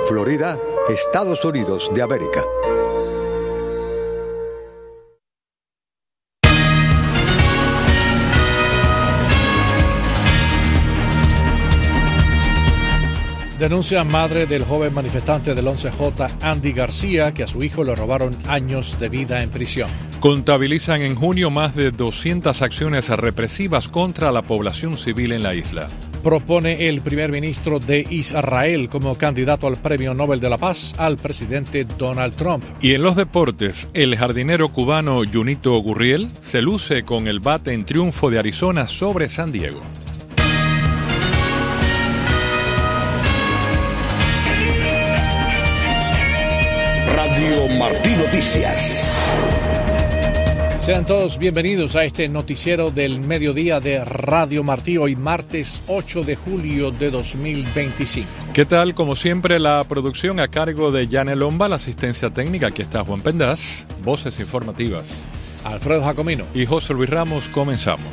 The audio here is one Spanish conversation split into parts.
Florida, Estados Unidos de América. Denuncia madre del joven manifestante del 11J, Andy García, que a su hijo le robaron años de vida en prisión. Contabilizan en junio más de 200 acciones represivas contra la población civil en la isla. Propone el primer ministro de Israel como candidato al Premio Nobel de la Paz al presidente Donald Trump. Y en los deportes, el jardinero cubano Junito Gurriel se luce con el bate en triunfo de Arizona sobre San Diego. Radio Martí Noticias. Sean todos bienvenidos a este noticiero del mediodía de Radio Martí, hoy martes 8 de julio de 2025. ¿Qué tal? Como siempre, la producción a cargo de Yanel Lomba, la asistencia técnica, aquí está Juan Pendaz, voces informativas, Alfredo Jacomino y José Luis Ramos. Comenzamos.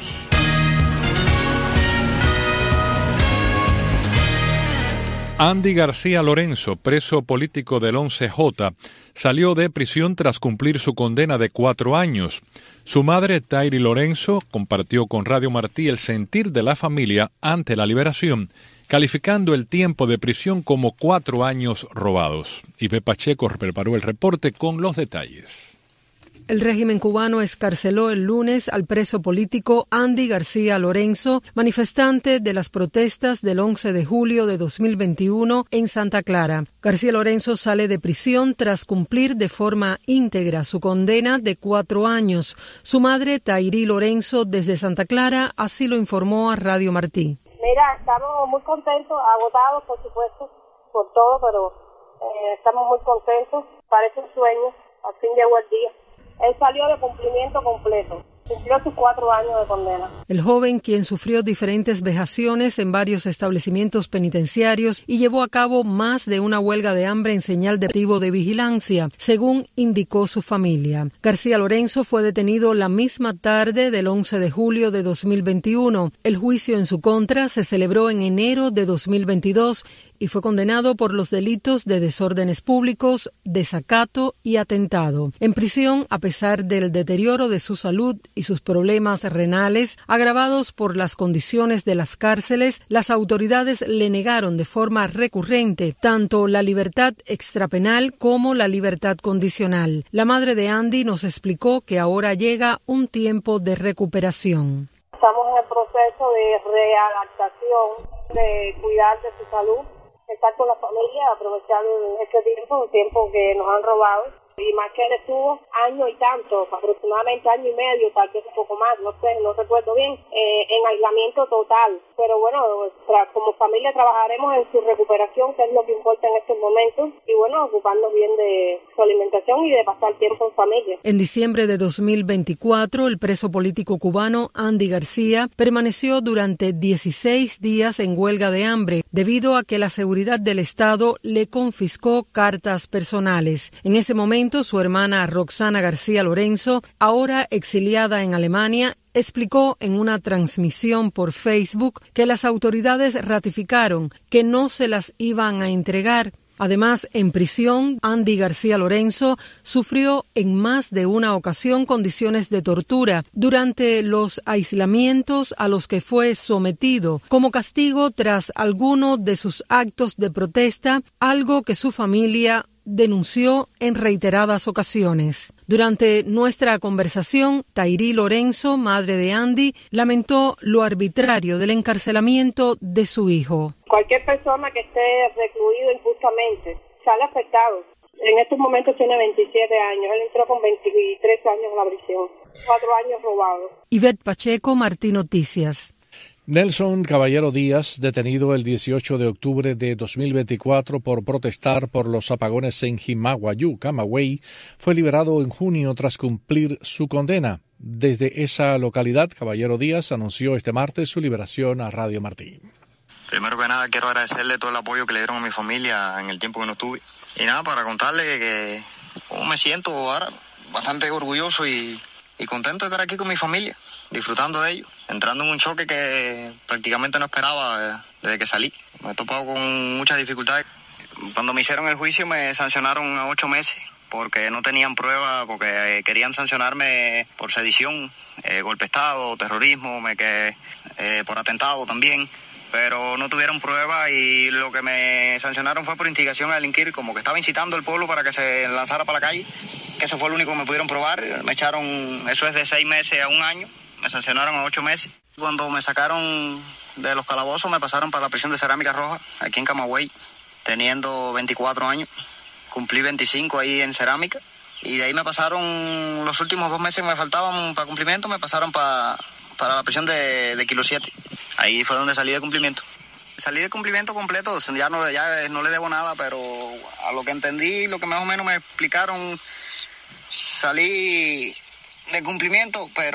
Andy García Lorenzo, preso político del 11J, salió de prisión tras cumplir su condena de 4 años. Su madre, Tairi Lorenzo, compartió con Radio Martí el sentir de la familia ante la liberación, calificando el tiempo de prisión como 4 años robados. Ibe Pacheco preparó el reporte con los detalles. El régimen cubano excarceló el lunes al preso político Andy García Lorenzo, manifestante de las protestas del 11 de julio de 2021 en Santa Clara. García Lorenzo sale de prisión tras cumplir de forma íntegra su condena de 4 años. Su madre, Tairi Lorenzo, desde Santa Clara, así lo informó a Radio Martí. Mira, estamos muy contentos, agotados, por supuesto, por todo, pero estamos muy contentos. Parece un sueño, al fin llegó el día. Él salió de cumplimiento completo. Cumplió sus 4 años de condena. El joven, quien sufrió diferentes vejaciones en varios establecimientos penitenciarios y llevó a cabo más de una huelga de hambre en señal de activo de vigilancia, según indicó su familia. García Lorenzo fue detenido la misma tarde del 11 de julio de 2021. El juicio en su contra se celebró en enero de 2022 y fue condenado por los delitos de desórdenes públicos, desacato y atentado. En prisión, a pesar del deterioro de su salud y sus problemas renales agravados por las condiciones de las cárceles, las autoridades le negaron de forma recurrente tanto la libertad extrapenal como la libertad condicional. La madre de Andy nos explicó que ahora llega un tiempo de recuperación. Estamos en el proceso de readaptación, de cuidar de su salud, estar con la familia, aprovechar este tiempo, un tiempo que nos han robado. Y más que él estuvo año y tanto, aproximadamente año y medio, tal vez un poco más, no sé, no recuerdo bien, en aislamiento total. Pero bueno, como familia trabajaremos en su recuperación, que es lo que importa en estos momentos, y bueno, ocuparnos bien de su alimentación y de pasar tiempo en familia. En diciembre de 2024, el preso político cubano Andy García permaneció durante 16 días en huelga de hambre, debido a que la seguridad del Estado le confiscó cartas personales. En ese momento, su hermana Roxana García Lorenzo, ahora exiliada en Alemania, explicó en una transmisión por Facebook que las autoridades ratificaron que no se las iban a entregar. Además, en prisión, Andy García Lorenzo sufrió en más de una ocasión condiciones de tortura durante los aislamientos a los que fue sometido como castigo tras alguno de sus actos de protesta, algo que su familia denunció en reiteradas ocasiones. Durante nuestra conversación, Tairi Lorenzo, madre de Andy, lamentó lo arbitrario del encarcelamiento de su hijo. Cualquier persona que esté recluido injustamente sale afectado. En estos momentos tiene 27 años. Él entró con 23 años en la prisión. 4 años robados. Ivette Pacheco, Martí Noticias. Nelson Caballero Díaz, detenido el 18 de octubre de 2024 por protestar por los apagones en Jimaguayú, Camagüey, fue liberado en junio tras cumplir su condena. Desde esa localidad, Caballero Díaz anunció este martes su liberación a Radio Martí. Primero que nada, quiero agradecerle todo el apoyo que le dieron a mi familia en el tiempo que no estuve. Y nada, para contarle que cómo me siento ahora, bastante orgulloso y contento de estar aquí con mi familia, disfrutando de ello, entrando en un choque que prácticamente no esperaba desde que salí. Me he topado con muchas dificultades. Cuando me hicieron el juicio me sancionaron a 8 meses porque no tenían prueba, porque querían sancionarme por sedición, golpe de Estado, terrorismo, por atentado también, pero no tuvieron prueba y lo que me sancionaron fue por instigación a delinquir, como que estaba incitando al pueblo para que se lanzara para la calle, que eso fue lo único que me pudieron probar. Me echaron, eso es de 6 meses a 1 año, me sancionaron a 8 meses. Cuando me sacaron de los calabozos me pasaron para la prisión de Cerámica Roja, aquí en Camagüey, teniendo 24 años. Cumplí 25 ahí en Cerámica y de ahí me pasaron, los últimos 2 meses me faltaban para cumplimiento, me pasaron para la prisión de Kilo 7. Ahí fue donde salí de cumplimiento. Salí de cumplimiento completo, ya no le debo nada, pero a lo que entendí, lo que más o menos me explicaron, salí de cumplimiento, pero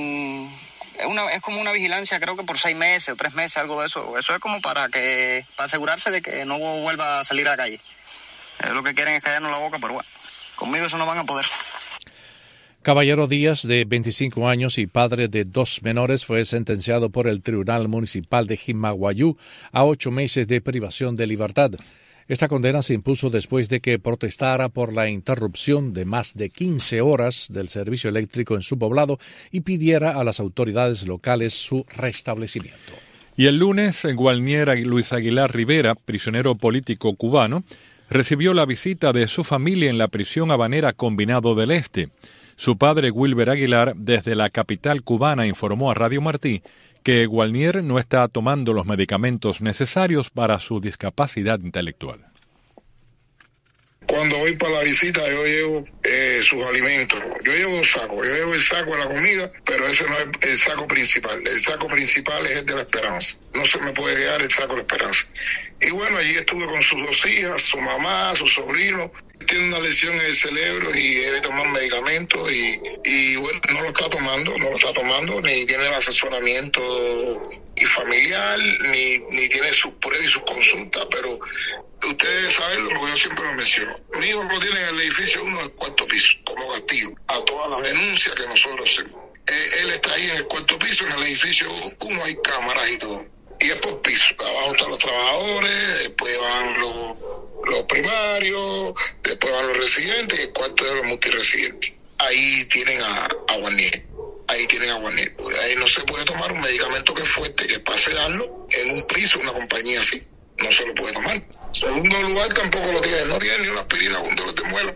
es como una vigilancia, creo que por 6 meses o 3 meses, algo de eso. Eso es como para asegurarse de que no vuelva a salir a la calle. Lo que quieren es callarnos la boca, pero bueno, conmigo eso no van a poder. Caballero Díaz, de 25 años y padre de 2 menores, fue sentenciado por el Tribunal Municipal de Jimaguayú a 8 meses de privación de libertad. Esta condena se impuso después de que protestara por la interrupción de más de 15 horas del servicio eléctrico en su poblado y pidiera a las autoridades locales su restablecimiento. Y el lunes, Gualnier Luis Aguilar Rivera, prisionero político cubano, recibió la visita de su familia en la prisión habanera Combinado del Este. Su padre, Wilber Aguilar, desde la capital cubana, informó a Radio Martí que Gualnier no está tomando los medicamentos necesarios para su discapacidad intelectual. Cuando voy para la visita yo llevo sus alimentos. Yo llevo 2 sacos. Yo llevo el saco de la comida, pero ese no es el saco principal. El saco principal es el de la esperanza. No se me puede quedar el saco de la esperanza. Y bueno, allí estuve con sus 2 hijas, su mamá, su sobrino. Tiene una lesión en el cerebro y debe tomar medicamentos y bueno, no lo está tomando, ni tiene el asesoramiento y familiar, ni tiene sus pruebas y sus consultas, pero ustedes saben lo que yo siempre lo menciono. Mi hijo lo tiene en el edificio 1 del 4º piso, como castigo a todas las denuncias que nosotros hacemos. Él está ahí en el 4º piso, en el edificio 1 hay cámaras y todo. Y es por piso. Abajo están los trabajadores, después van los primarios, después van los residentes y el cuarto de los multiresidentes. Ahí tienen a Guarnier. Ahí no se puede tomar un medicamento que es fuerte, que pase darlo en un piso, una compañía así. No se lo puede tomar. Segundo lugar, tampoco lo tiene. No tiene ni una aspirina para un dolor de muela,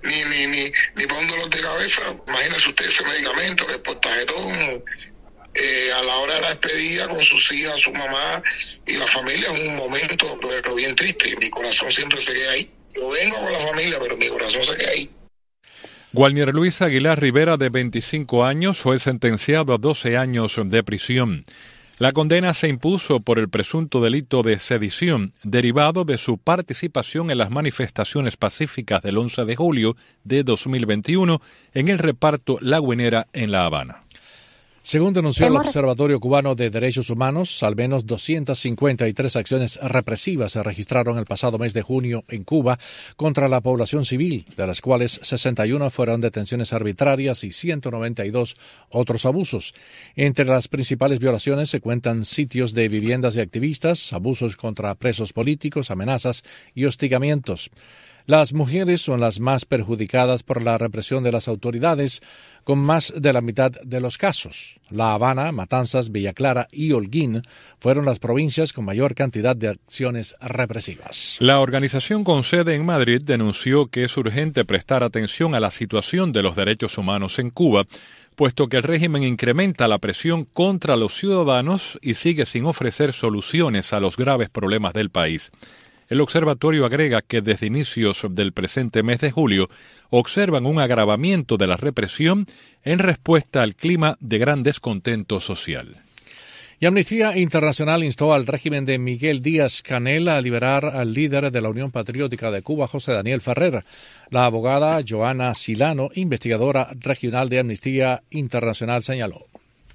ni para un dolor de cabeza. Imagínese usted ese medicamento, que es por tarjetón. A la hora de la despedida con sus hijas, su mamá y la familia, es un momento pero bien triste. Mi corazón siempre se queda ahí. Yo vengo con la familia, pero mi corazón se queda ahí. Gualnier Luis Aguilar Rivera, de 25 años, fue sentenciado a 12 años de prisión. La condena se impuso por el presunto delito de sedición, derivado de su participación en las manifestaciones pacíficas del 11 de julio de 2021 en el reparto La Güenera en La Habana. Según denunció el Observatorio Cubano de Derechos Humanos, al menos 253 acciones represivas se registraron el pasado mes de junio en Cuba contra la población civil, de las cuales 61 fueron detenciones arbitrarias y 192 otros abusos. Entre las principales violaciones se cuentan sitios de viviendas de activistas, abusos contra presos políticos, amenazas y hostigamientos. Las mujeres son las más perjudicadas por la represión de las autoridades, con más de la mitad de los casos. La Habana, Matanzas, Villa Clara y Holguín fueron las provincias con mayor cantidad de acciones represivas. La organización con sede en Madrid denunció que es urgente prestar atención a la situación de los derechos humanos en Cuba, puesto que el régimen incrementa la presión contra los ciudadanos y sigue sin ofrecer soluciones a los graves problemas del país. El observatorio agrega que desde inicios del presente mes de julio observan un agravamiento de la represión en respuesta al clima de gran descontento social. Y Amnistía Internacional instó al régimen de Miguel Díaz-Canel a liberar al líder de la Unión Patriótica de Cuba, José Daniel Ferrer. La abogada Joana Silano, investigadora regional de Amnistía Internacional, señaló.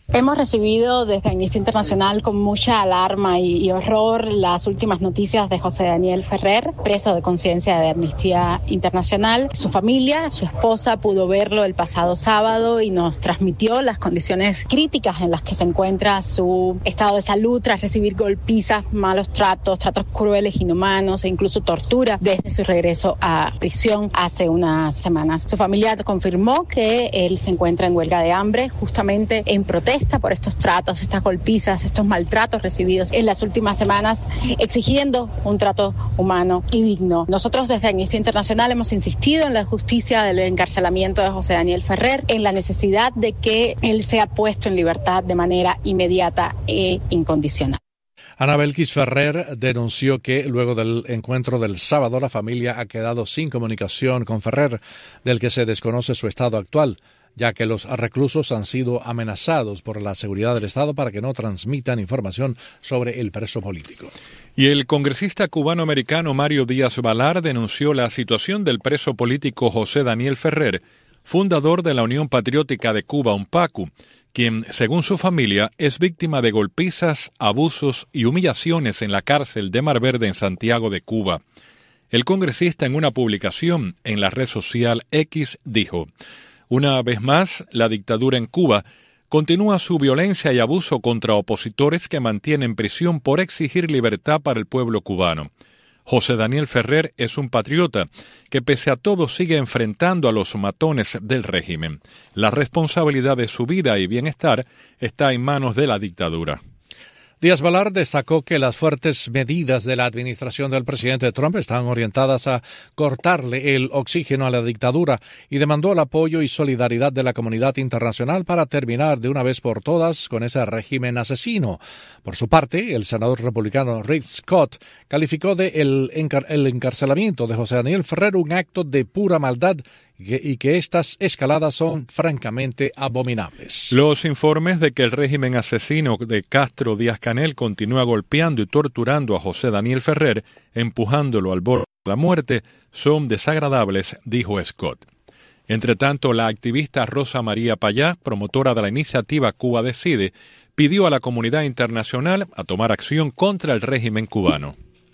Hemos recibido desde Amnistía Internacional con mucha alarma y horror las últimas noticias de José Daniel Ferrer, preso de conciencia de Amnistía Internacional. Su familia, su esposa, pudo verlo el pasado sábado y nos transmitió las condiciones críticas en las que se encuentra su estado de salud tras recibir golpizas, malos tratos crueles, inhumanos e incluso tortura desde su regreso a prisión hace unas semanas. Su familia confirmó que él se encuentra en huelga de hambre justamente en protesta por estos tratos, estas golpizas, estos maltratos recibidos en las últimas semanas, exigiendo un trato humano y digno. Nosotros desde Amnistía Internacional hemos insistido en la justicia del encarcelamiento de José Daniel Ferrer, en la necesidad de que él sea puesto en libertad de manera inmediata e incondicional. Ana Belkis Ferrer denunció que luego del encuentro del sábado la familia ha quedado sin comunicación con Ferrer, del que se desconoce su estado actual, ya que los reclusos han sido amenazados por la seguridad del Estado para que no transmitan información sobre el preso político. Y el congresista cubano-americano Mario Díaz-Balart denunció la situación del preso político José Daniel Ferrer, fundador de la Unión Patriótica de Cuba, UNPACU, quien, según su familia, es víctima de golpizas, abusos y humillaciones en la cárcel de Mar Verde en Santiago de Cuba. El congresista, en una publicación en la red social X, dijo: una vez más, la dictadura en Cuba continúa su violencia y abuso contra opositores que mantienen prisión por exigir libertad para el pueblo cubano. José Daniel Ferrer es un patriota que pese a todo sigue enfrentando a los matones del régimen. La responsabilidad de su vida y bienestar está en manos de la dictadura. Díaz-Balart destacó que las fuertes medidas de la administración del presidente Trump están orientadas a cortarle el oxígeno a la dictadura y demandó el apoyo y solidaridad de la comunidad internacional para terminar de una vez por todas con ese régimen asesino. Por su parte, el senador republicano Rick Scott calificó el encarcelamiento de José Daniel Ferrer un acto de pura maldad y que estas escaladas son francamente abominables. Los informes de que el régimen asesino de Castro Díaz-Canel continúa golpeando y torturando a José Daniel Ferrer, empujándolo al borde de la muerte, son desagradables, dijo Scott. Entre tanto, la activista Rosa María Payá, promotora de la iniciativa Cuba Decide, pidió a la comunidad internacional a tomar acción contra el régimen cubano.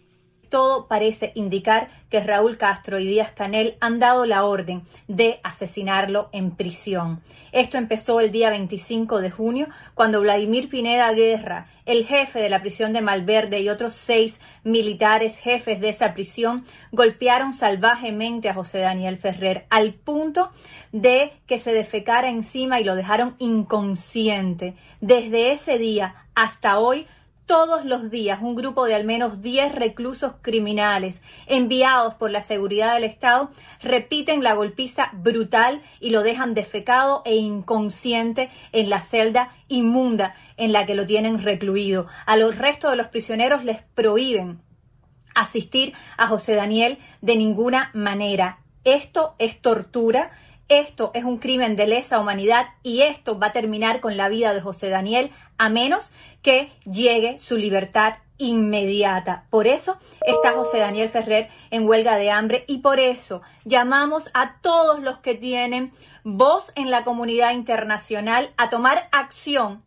Todo parece indicar que Raúl Castro y Díaz-Canel han dado la orden de asesinarlo en prisión. Esto empezó el día 25 de junio, cuando Vladimir Pineda Guerra, el jefe de la prisión de Malverde y otros 6 militares jefes de esa prisión, golpearon salvajemente a José Daniel Ferrer, al punto de que se defecara encima y lo dejaron inconsciente. Desde ese día hasta hoy, todos los días, un grupo de al menos 10 reclusos criminales enviados por la seguridad del Estado repiten la golpiza brutal y lo dejan defecado e inconsciente en la celda inmunda en la que lo tienen recluido. A los restos de los prisioneros les prohíben asistir a José Daniel de ninguna manera. Esto es tortura. Esto es un crimen de lesa humanidad y esto va a terminar con la vida de José Daniel a menos que llegue su libertad inmediata. Por eso está José Daniel Ferrer en huelga de hambre y por eso llamamos a todos los que tienen voz en la comunidad internacional a tomar acción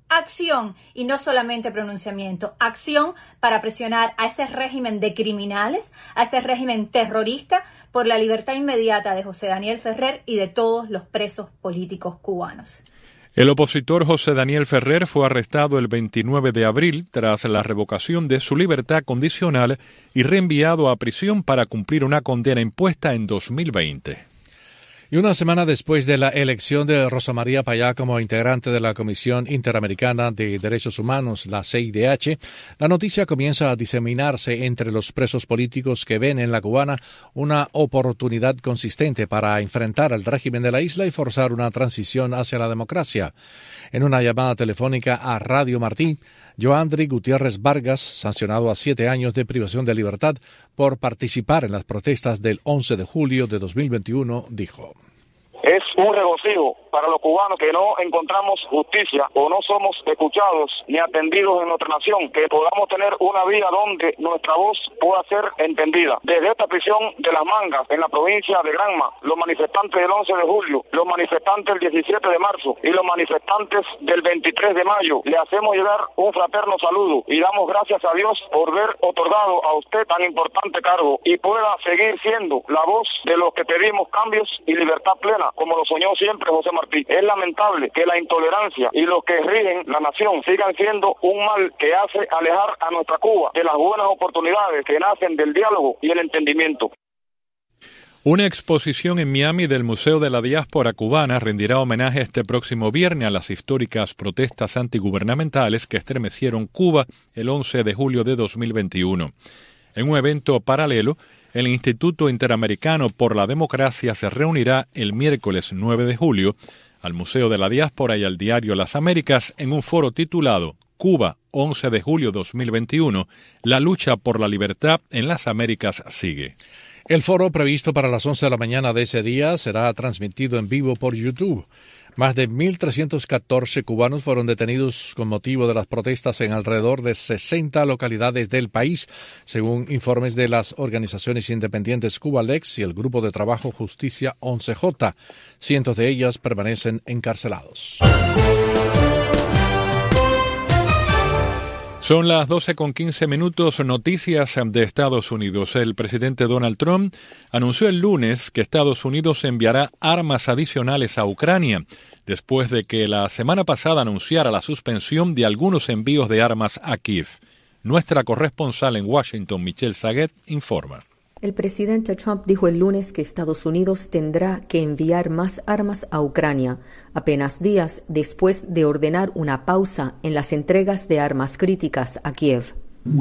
y no solamente pronunciamiento, acción para presionar a ese régimen de criminales, a ese régimen terrorista por la libertad inmediata de José Daniel Ferrer y de todos los presos políticos cubanos. El opositor José Daniel Ferrer fue arrestado el 29 de abril tras la revocación de su libertad condicional y reenviado a prisión para cumplir una condena impuesta en 2020. Y una semana después de la elección de Rosa María Payá como integrante de la Comisión Interamericana de Derechos Humanos, la CIDH, la noticia comienza a diseminarse entre los presos políticos que ven en la cubana una oportunidad consistente para enfrentar al régimen de la isla y forzar una transición hacia la democracia. En una llamada telefónica a Radio Martí, Joandri Gutiérrez Vargas, sancionado a 7 años de privación de libertad por participar en las protestas del 11 de julio de 2021, dijo: Es un regocijo para los cubanos que no encontramos justicia o no somos escuchados ni atendidos en nuestra nación, que podamos tener una vía donde nuestra voz pueda ser entendida. Desde esta prisión de Las Mangas, en la provincia de Granma, los manifestantes del 11 de julio, los manifestantes del 17 de marzo y los manifestantes del 23 de mayo, le hacemos llegar un fraterno saludo y damos gracias a Dios por haber otorgado a usted tan importante cargo y pueda seguir siendo la voz de los que pedimos cambios y libertad plena, como lo soñó siempre José Martí. Es lamentable que la intolerancia y los que rigen la nación sigan siendo un mal que hace alejar a nuestra Cuba de las buenas oportunidades que nacen del diálogo y el entendimiento. Una exposición en Miami del Museo de la Diáspora Cubana rendirá homenaje este próximo viernes a las históricas protestas antigubernamentales que estremecieron Cuba el 11 de julio de 2021. En un evento paralelo, el Instituto Interamericano por la Democracia se reunirá el miércoles 9 de julio al Museo de la Diáspora y al diario Las Américas en un foro titulado Cuba, 11 de julio 2021, la lucha por la libertad en las Américas sigue. El foro previsto para las 11 de la mañana de ese día será transmitido en vivo por YouTube. Más de 1.314 cubanos fueron detenidos con motivo de las protestas en alrededor de 60 localidades del país, según informes de las organizaciones independientes Cubalex y el Grupo de Trabajo Justicia 11J. Cientos de ellas permanecen encarcelados. Son las 12:15, noticias de Estados Unidos. El presidente Donald Trump anunció el lunes que Estados Unidos enviará armas adicionales a Ucrania, después de que la semana pasada anunciara la suspensión de algunos envíos de armas a Kiev. Nuestra corresponsal en Washington, Michelle Saguet, informa. El presidente Trump dijo el lunes que Estados Unidos tendrá que enviar más armas a Ucrania, apenas días después de ordenar una pausa en las entregas de armas críticas a Kiev.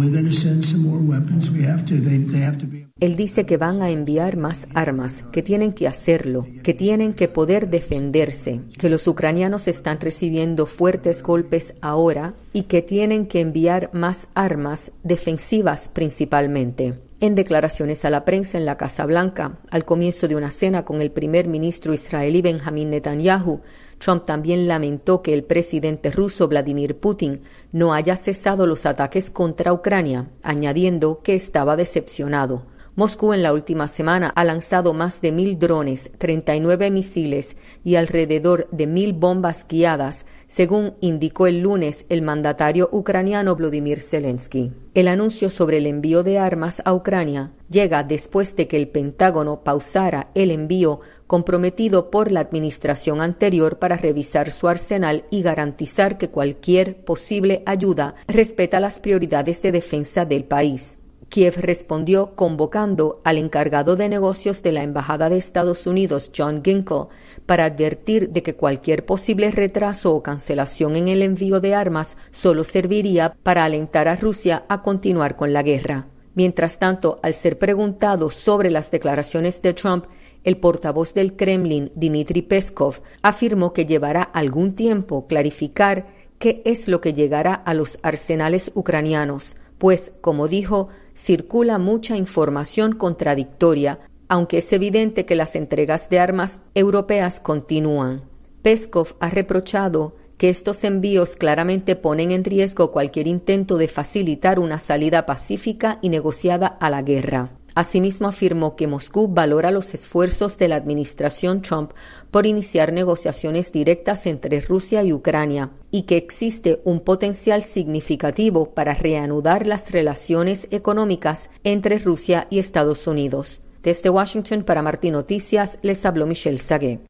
Él dice que van a enviar más armas, que tienen que hacerlo, que tienen que poder defenderse, que los ucranianos están recibiendo fuertes golpes ahora y que tienen que enviar más armas defensivas principalmente. En declaraciones a la prensa en la Casa Blanca, al comienzo de una cena con el primer ministro israelí Benjamin Netanyahu, Trump también lamentó que el presidente ruso Vladimir Putin no haya cesado los ataques contra Ucrania, añadiendo que estaba decepcionado. Moscú en la última semana ha lanzado más de 1.000 drones, 39 misiles y alrededor de 1.000 bombas guiadas, según indicó el lunes el mandatario ucraniano Volodymyr Zelensky. El anuncio sobre el envío de armas a Ucrania llega después de que el Pentágono pausara el envío comprometido por la administración anterior para revisar su arsenal y garantizar que cualquier posible ayuda respeta las prioridades de defensa del país. Kiev respondió convocando al encargado de negocios de la Embajada de Estados Unidos, John Ginkel, para advertir de que cualquier posible retraso o cancelación en el envío de armas solo serviría para alentar a Rusia a continuar con la guerra. Mientras tanto, al ser preguntado sobre las declaraciones de Trump, el portavoz del Kremlin, Dmitry Peskov, afirmó que llevará algún tiempo clarificar qué es lo que llegará a los arsenales ucranianos, pues, como dijo, circula mucha información contradictoria, aunque es evidente que las entregas de armas europeas continúan. Peskov ha reprochado que estos envíos claramente ponen en riesgo cualquier intento de facilitar una salida pacífica y negociada a la guerra. Asimismo, afirmó que Moscú valora los esfuerzos de la administración Trump por iniciar negociaciones directas entre Rusia y Ucrania y que existe un potencial significativo para reanudar las relaciones económicas entre Rusia y Estados Unidos. Desde Washington para Martín Noticias les habló Michelle Saguet.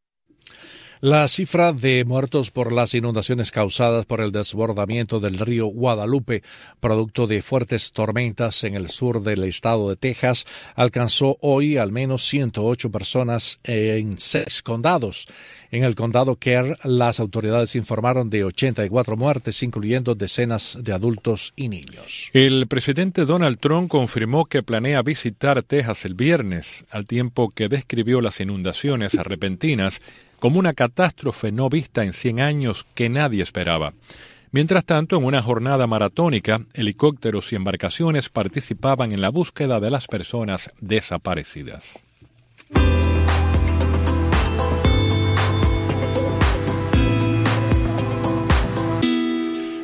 La cifra de muertos por las inundaciones causadas por el desbordamiento del río Guadalupe, producto de fuertes tormentas en el sur del estado de Texas, alcanzó hoy al menos 108 personas en 6 condados. En el condado Kerr, las autoridades informaron de 84 muertes, incluyendo decenas de adultos y niños. El presidente Donald Trump confirmó que planea visitar Texas el viernes, al tiempo que describió las inundaciones repentinas como una catástrofe no vista en 100 años que nadie esperaba. Mientras tanto, en una jornada maratónica, helicópteros y embarcaciones participaban en la búsqueda de las personas desaparecidas.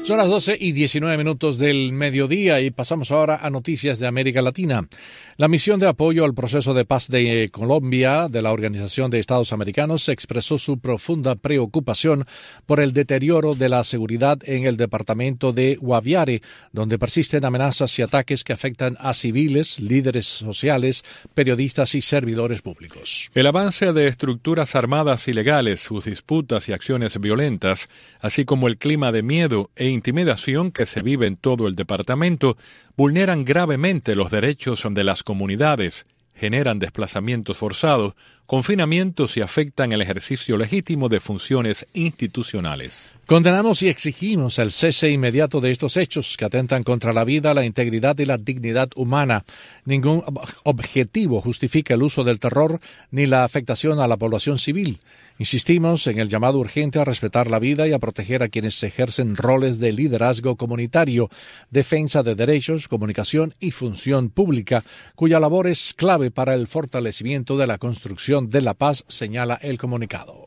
Son las 12:19 del mediodía y pasamos ahora a noticias de América Latina. La misión de apoyo al proceso de paz de Colombia de la Organización de Estados Americanos expresó su profunda preocupación por el deterioro de la seguridad en el departamento de Guaviare, donde persisten amenazas y ataques que afectan a civiles, líderes sociales, periodistas y servidores públicos. El avance de estructuras armadas ilegales, sus disputas y acciones violentas, así como el clima de miedo e intimidación que se vive en todo el departamento, vulneran gravemente los derechos de las comunidades, generan desplazamientos forzados, confinamientos y afectan el ejercicio legítimo de funciones institucionales. Condenamos y exigimos el cese inmediato de estos hechos que atentan contra la vida, la integridad y la dignidad humana. Ningún objetivo justifica el uso del terror ni la afectación a la población civil. Insistimos en el llamado urgente a respetar la vida y a proteger a quienes ejercen roles de liderazgo comunitario, defensa de derechos, comunicación y función pública, cuya labor es clave para el fortalecimiento de la construcción de la paz, señala el comunicado.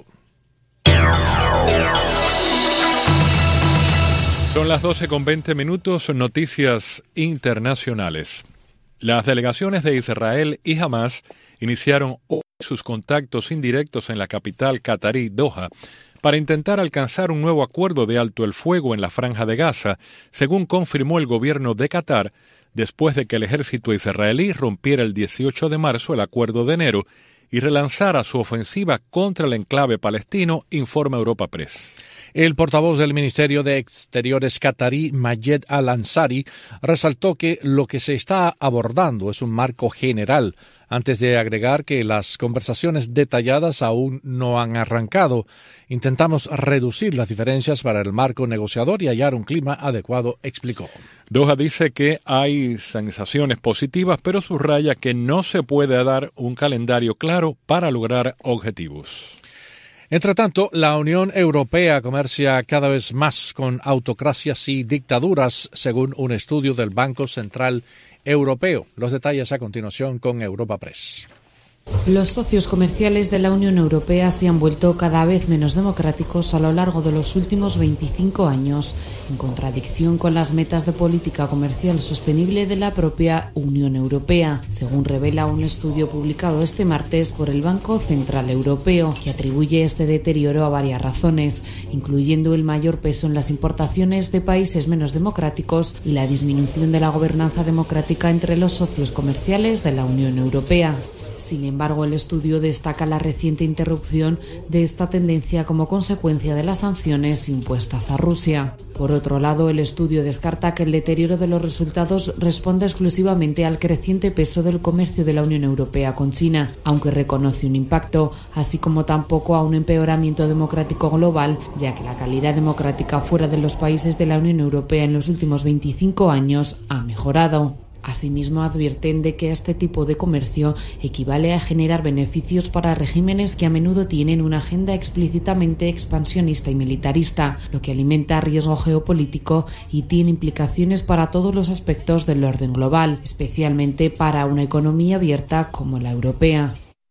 Son las 12:20, noticias internacionales. Las delegaciones de Israel y Hamás iniciaron hoy sus contactos indirectos en la capital catarí, Doha, para intentar alcanzar un nuevo acuerdo de alto el fuego en la Franja de Gaza, según confirmó el gobierno de Qatar, después de que el ejército israelí rompiera el 18 de marzo el acuerdo de enero y relanzara su ofensiva contra el enclave palestino, informa Europa Press. El portavoz del Ministerio de Exteriores catarí, Mayed Al-Ansari, resaltó que lo que se está abordando es un marco general, antes de agregar que las conversaciones detalladas aún no han arrancado. Intentamos reducir las diferencias para el marco negociador y hallar un clima adecuado, explicó. Doha dice que hay sensaciones positivas, pero subraya que no se puede dar un calendario claro para lograr objetivos. Entre tanto, la Unión Europea comercia cada vez más con autocracias y dictaduras, según un estudio del Banco Central Europeo. Los detalles a continuación con Europa Press. Los socios comerciales de la Unión Europea se han vuelto cada vez menos democráticos a lo largo de los últimos 25 años, en contradicción con las metas de política comercial sostenible de la propia Unión Europea, según revela un estudio publicado este martes por el Banco Central Europeo, que atribuye este deterioro a varias razones, incluyendo el mayor peso en las importaciones de países menos democráticos y la disminución de la gobernanza democrática entre los socios comerciales de la Unión Europea. Sin embargo, el estudio destaca la reciente interrupción de esta tendencia como consecuencia de las sanciones impuestas a Rusia. Por otro lado, el estudio descarta que el deterioro de los resultados responda exclusivamente al creciente peso del comercio de la Unión Europea con China, aunque reconoce un impacto, así como tampoco a un empeoramiento democrático global, ya que la calidad democrática fuera de los países de la Unión Europea en los últimos 25 años ha mejorado. Asimismo, advierten de que este tipo de comercio equivale a generar beneficios para regímenes que a menudo tienen una agenda explícitamente expansionista y militarista, lo que alimenta riesgo geopolítico y tiene implicaciones para todos los aspectos del orden global, especialmente para una economía abierta como la europea.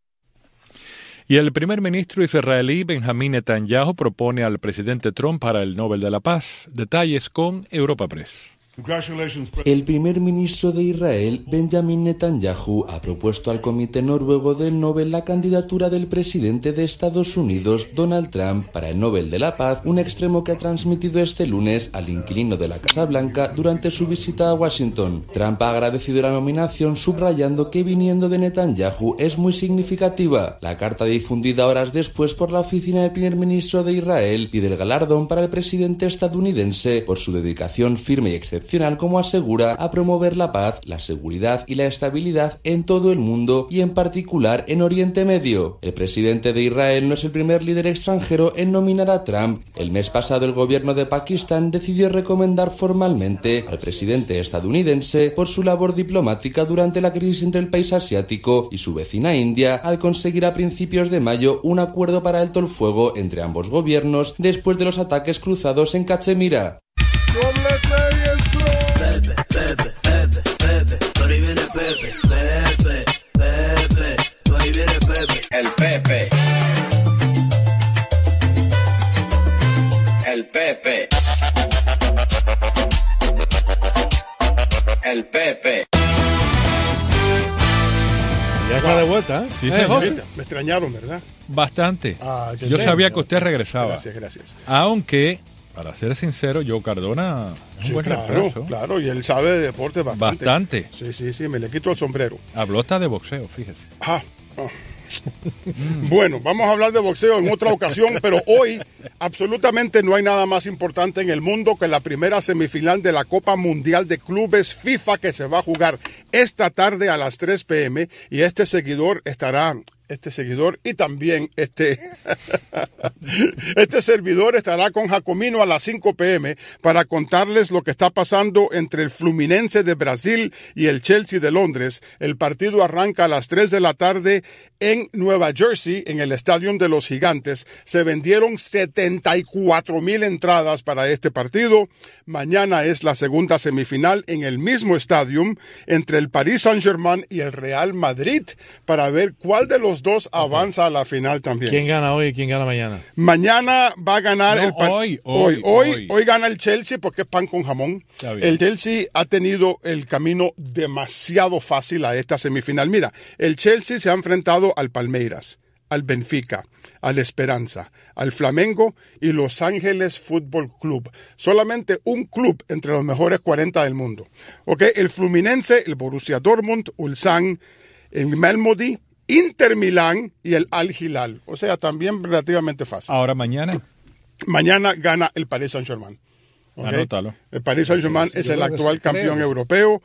Y el primer ministro israelí Benjamín Netanyahu propone al presidente Trump para el Nobel de la Paz. Detalles con Europa Press. El primer ministro de Israel, Benjamín Netanyahu, ha propuesto al Comité Noruego del Nobel la candidatura del presidente de Estados Unidos, Donald Trump, para el Nobel de la Paz, un extremo que ha transmitido este lunes al inquilino de la Casa Blanca durante su visita a Washington. Trump ha agradecido la nominación, subrayando que viniendo de Netanyahu es muy significativa. La carta difundida horas después por la oficina del primer ministro de Israel pide el galardón para el presidente estadounidense por su dedicación firme y excepcional, como asegura, a promover la paz, la seguridad y la estabilidad en todo el mundo y en particular en Oriente Medio. El presidente de Israel no es el primer líder extranjero en nominar a Trump. El mes pasado el gobierno de Pakistán decidió recomendar formalmente al presidente estadounidense por su labor diplomática durante la crisis entre el país asiático y su vecina India, al conseguir a principios de mayo un acuerdo para alto el fuego entre ambos gobiernos después de los ataques cruzados en Cachemira. El Pepe. El Pepe. vuelta, ¿eh? Sí, señor. Me extrañaron, ¿verdad? Bastante. Qué Yo bien. sabía que usted regresaba. Gracias. Aunque, para ser sincero, Joe Cardona es un buen reemplazo. Claro, y él sabe de deporte bastante. Sí, me le quito el sombrero. Habló hasta de boxeo, fíjese. Bueno, vamos a hablar de boxeo en otra ocasión, pero hoy absolutamente no hay nada más importante en el mundo que la primera semifinal de la Copa Mundial de Clubes FIFA que se va a jugar esta tarde a las 3 p.m. y este seguidor y también este servidor estará con Jacomino a las 5 p.m. para contarles lo que está pasando entre el Fluminense de Brasil y el Chelsea de Londres. El partido arranca a las 3 de la tarde en Nueva Jersey, en el Estadio de los Gigantes. Se vendieron 74,000 entradas para este partido. Mañana es la segunda semifinal en el mismo estadio entre el Paris Saint-Germain y el Real Madrid para ver cuál de los dos avanza a la final también. ¿Quién gana hoy y quién gana mañana? Mañana va a ganar hoy gana el Chelsea porque es pan con jamón. El Chelsea ha tenido el camino demasiado fácil a esta semifinal. Mira, el Chelsea se ha enfrentado al Palmeiras, al Benfica, al Esperanza, al Flamengo y Los Ángeles Fútbol Club. Solamente un club entre los mejores 40 del mundo. El Fluminense, el Borussia Dortmund, Ulsan, el Malmö, Inter Milán y el Al Hilal. O sea, también relativamente fácil. Ahora mañana gana el Paris Saint-Germain. Anótalo. El Paris Saint-Germain es el actual campeón europeo.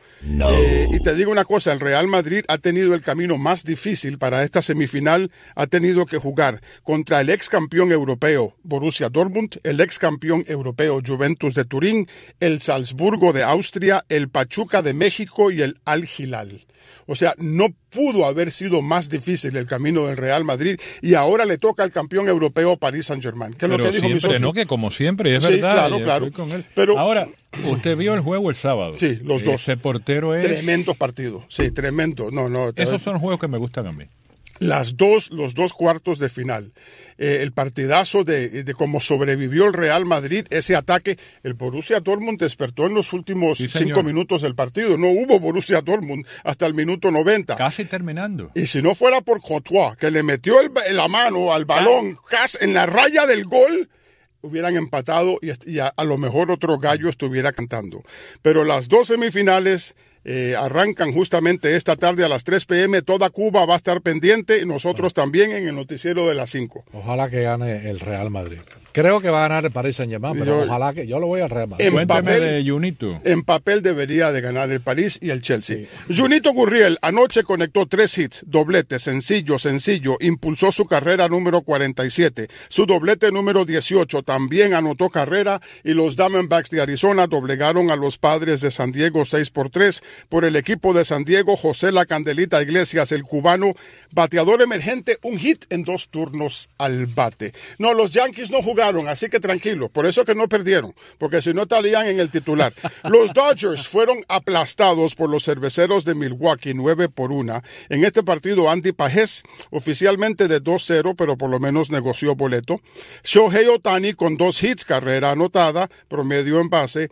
Y te digo una cosa, el Real Madrid ha tenido el camino más difícil para esta semifinal. Ha tenido que jugar contra el ex campeón europeo Borussia Dortmund, el ex campeón europeo Juventus de Turín, el Salzburgo de Austria, el Pachuca de México y el Al Hilal. O sea, no pudo haber sido más difícil el camino del Real Madrid y ahora le toca al campeón europeo Paris Saint-Germain. ¿Qué es lo que dijo mi socio? No, que como siempre, es verdad. Claro. Con él. Pero, ahora, usted vio el juego el sábado. Sí, los dos. Ese portero es... Tremendos partidos. Sí, tremendo. Esos son juegos que me gustan a mí. Los dos cuartos de final. El partidazo de cómo sobrevivió el Real Madrid, ese ataque. El Borussia Dortmund despertó en los últimos 5 minutos del partido. No hubo Borussia Dortmund hasta el minuto 90. Casi terminando. Y si no fuera por Courtois, que le metió la mano al balón casi en la raya del gol, hubieran empatado y a lo mejor otro gallo estuviera cantando. Pero las dos semifinales arrancan justamente esta tarde a las 3 p.m. Toda Cuba va a estar pendiente y nosotros también en el noticiero de las 5. Ojalá que gane el Real Madrid. Creo que va a ganar el Paris Saint-Germain, pero ojalá que yo lo voy al Real Madrid. Cuéntame de Junito. En papel debería de ganar el París y el Chelsea. Sí. Junito Gurriel anoche conectó 3 hits, doblete, sencillo, impulsó su carrera número 47. Su doblete número 18 también anotó carrera y los Diamondbacks de Arizona doblegaron a los Padres de San Diego 6-3. Por el equipo de San Diego, José La Candelita Iglesias, el cubano, bateador emergente, un hit en 2 turnos al bate. No, los Yankees no jugaron, así que tranquilo, por eso que no perdieron, porque si no estarían en el titular. Los Dodgers fueron aplastados por los Cerveceros de Milwaukee 9-1. En este partido, Andy Pajés, oficialmente de 2-0, pero por lo menos negoció boleto. Shohei Ohtani con 2 hits, carrera anotada, promedio en base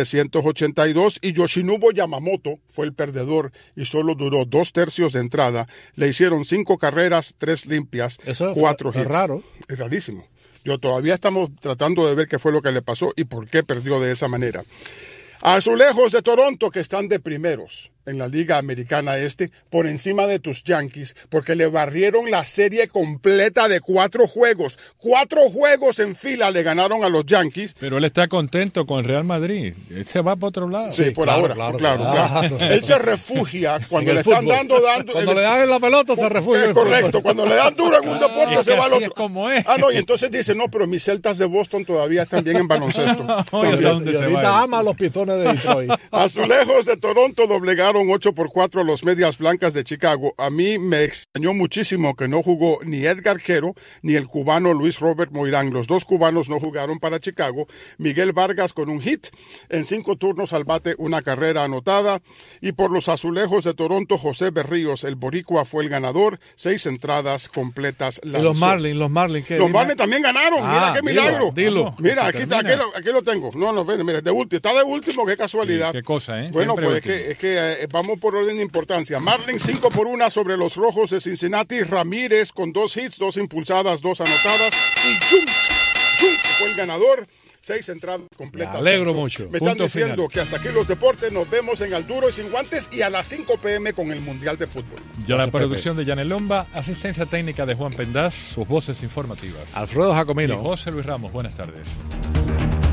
382, y Yoshinobu Yamamoto fue el perdedor y solo duró 2 tercios de entrada. Le hicieron 5 carreras, 3 limpias, 4 hits. Es raro. Es rarísimo. Todavía estamos tratando de ver qué fue lo que le pasó y por qué perdió de esa manera. Azulejos de Toronto, que están de primeros en la Liga Americana Este, por encima de tus Yankees, porque le barrieron la serie completa de 4 juegos. 4 juegos en fila le ganaron a los Yankees. Pero él está contento con el Real Madrid. Él se va para otro lado. Sí, por ahora. Claro. Él se refugia cuando le están dando. Cuando le dan la pelota se refugia. Es correcto. Cuando le dan duro en un deporte se va al otro. Como es. Y entonces dice, no, pero mis Celtas de Boston todavía están bien en baloncesto. Y ahorita ama a los Pitones de Detroit. Azulejos de Toronto doblegaron 8-4 a los Medias Blancas de Chicago. A mí me extrañó muchísimo que no jugó ni Edgar Quero ni el cubano Luis Robert Moirán. Los 2 cubanos no jugaron para Chicago. Miguel Vargas con un hit en 5 turnos al bate, una carrera anotada. Y por los Azulejos de Toronto, José Berríos, el boricua, fue el ganador. 6 entradas completas lanzó. ¿Y los Marlins qué? Los Marlins también ganaron. Mira qué milagro. Dilo. Mira, aquí lo tengo. No, mira, está de último, qué casualidad. Qué cosa, ¿eh? Bueno, siempre pues es que vamos por orden de importancia. Marlins 5-1 sobre los Rojos de Cincinnati. Ramírez con 2 hits, 2 impulsadas, 2 anotadas. Y Junk fue el ganador. 6 entradas completas. Me alegro mucho. Me están diciendo que hasta aquí los deportes. Nos vemos en Al Duro y Sin Guantes y a las 5 p.m. con el Mundial de Fútbol. Ya la producción de Yanel Lomba, asistencia técnica de Juan Pendaz, sus voces informativas. Alfredo Jacomino. Y José Luis Ramos, buenas tardes.